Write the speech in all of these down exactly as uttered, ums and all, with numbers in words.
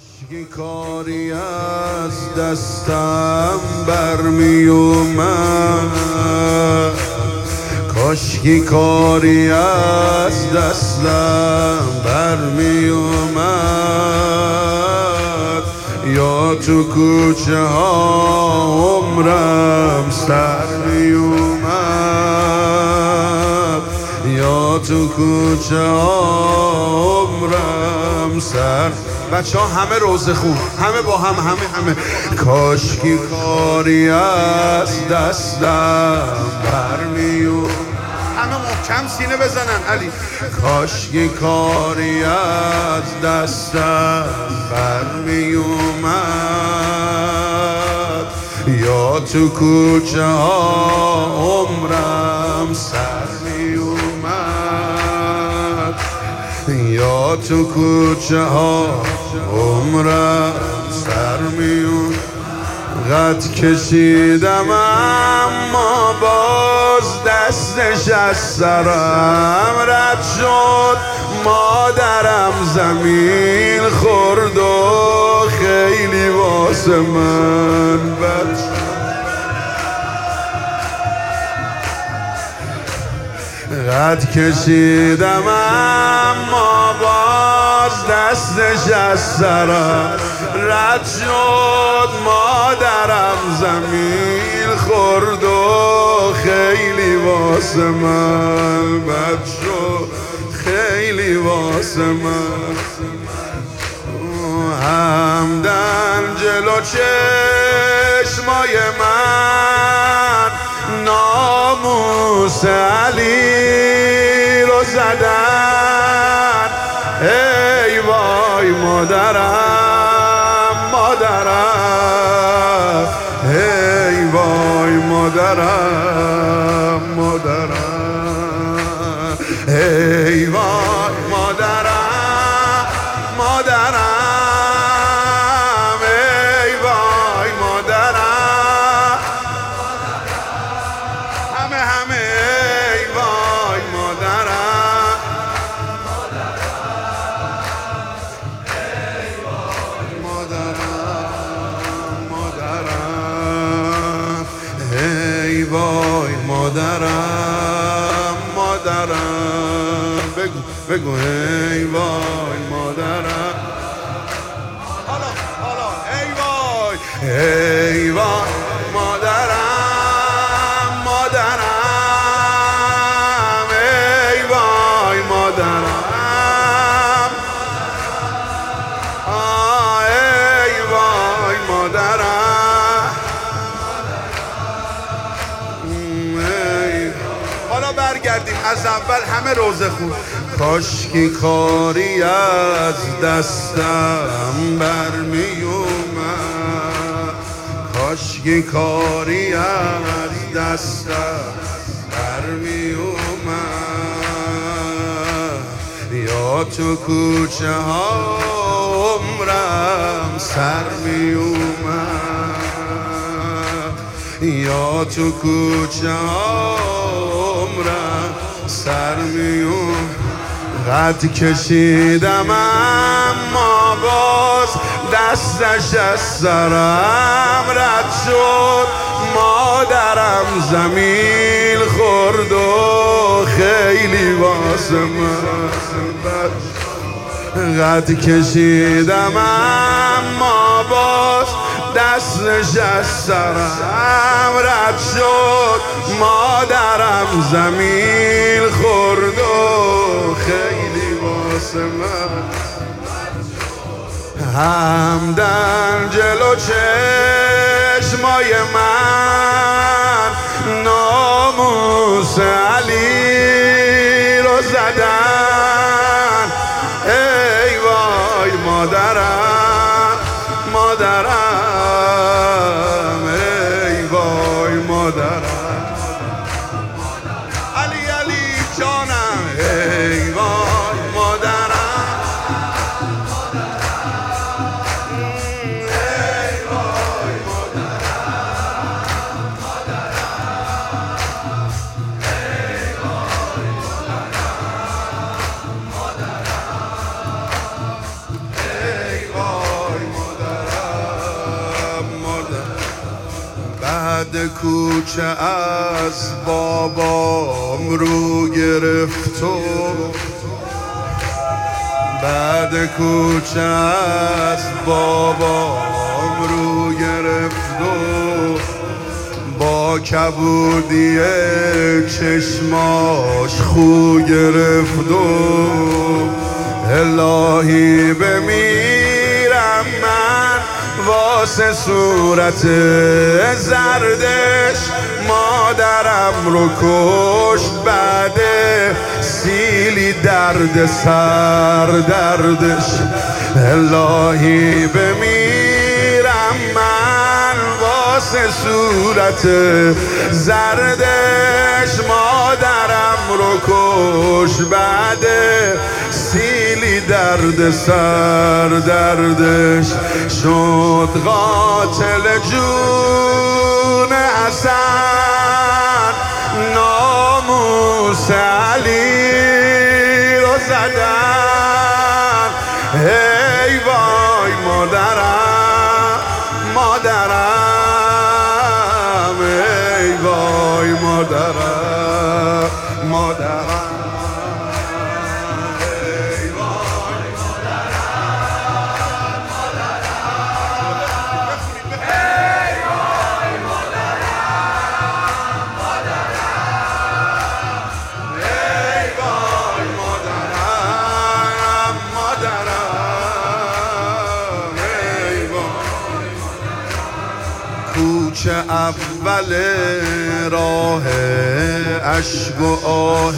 کاشکی کاری از دستم برمی اومد، کاشکی کاری از دستم برمی اومد، یا تو کوچه ها عمرم سر می اومد، یا تو کوچه ها عمرم سر. بچه ها همه روزه خون، همه با هم، همه همه کاشکی کاری از دستم برمی اومد. همه محکم سینه بزنن علی. کاشکی کاری از دستم برمی اومد، یا تو کوچه ها عمرم سر می اومد، یا تو کوچه ها عمرم سر می اومد. قد کشیدم اما باز دستش از سرم رد شد، مادرم زمین خورد و خیلی واسه من بد شد. قد کشیدم اما باز دستش از سرم رد شد، مادرم زمین خورد و خیلی واسه من بد شد، خیلی واسه من. همدن جلو چشمای من ناموس علی رو زدن. ای وای مادرم، مادرم، ای وای مادرم، مادرم، ای وای مادرم، مادرم، ای وای مادرم، همه همه ای وای مادرم، ای وای مادرم، مادرم، ای وای مادرم، مادرم، بگو بگو ای وای مادرم. حالا حالا ای وای، ای وای مادرم، مادرم، ای وای مادرم، آه ای وای مادرم. حالا برگردیم از اول، همه روزه خون. کاشکی کاری از دستم برمی اومد، کاشکی کاری از دستم برمی اومد، یا تو کوچه ها عمرم سر می اومد، یا تو کوچه ها عمرم سر می اومد. قد کشیدم اما باز دستش از سرم رد شد، مادرم زمین خورد و خیلی واسه من بد شد. قد کشیدم اما باز دستش از سرم رد شد، مادرم زمین خورد و خیلی واسه من. همدن جلو چشمای من ناموس علی رو زدن. ای وای مادرم، مادرم، ای وای مادرم، علی علی جانم، ای وای مادرم، ای وای مادرم، ای وای مادرم، ای وای بعد کوچه از بابام رو گرفت و بعد کوچه از بابام رو گرفت و با کبودی چشماش خو گرفت و الهی بمیرم من واسه صورت زردش، مادرم رو کشت بعد سیلی درد سر دردش. الهی بمیرم من واسه صورت زردش، مادرم رو کشت بعد سیلی درد سر دردش. شد قاتل جون حسن، ناموس علی رو زدن. ای وای مادرم مادرم، ای وای مادرم مادرم. کوچه اول راه عشق و آه،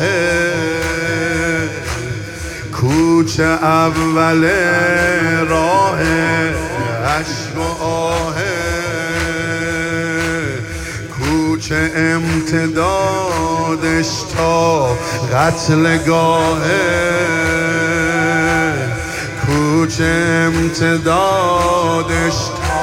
کوچه اول راه عشق و آه، کوچه امتدادش تا قتلگاهه، کوچه امتدادش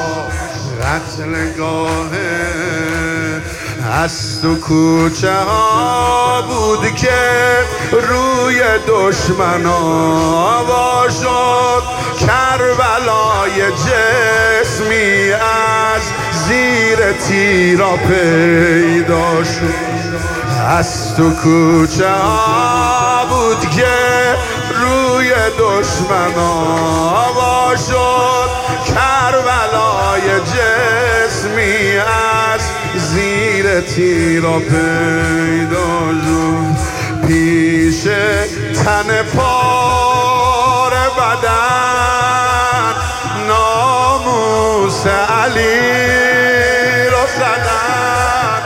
قتلگاهه. از تو کوچه ها بود که روی دشمنا وا شد، کربلای جسمی از زیر تیرا پیدا شد. از تو کوچه ها بود که روی دشمنا وا شد، کربلای جسمی از زیر تیرا پیدا شد. پیش تن پار بدن ناموس علی رو زدن.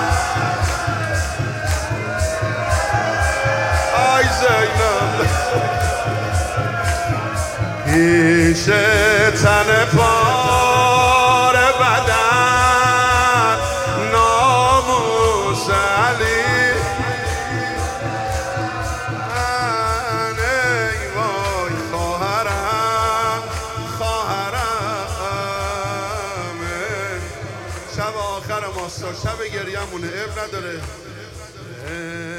آی زینب پیش تن پار بدن ناموس علی. ای وای خواهرم خواهرم، شب آخر ماستا، شب گریه‌مونه، عیب نداره.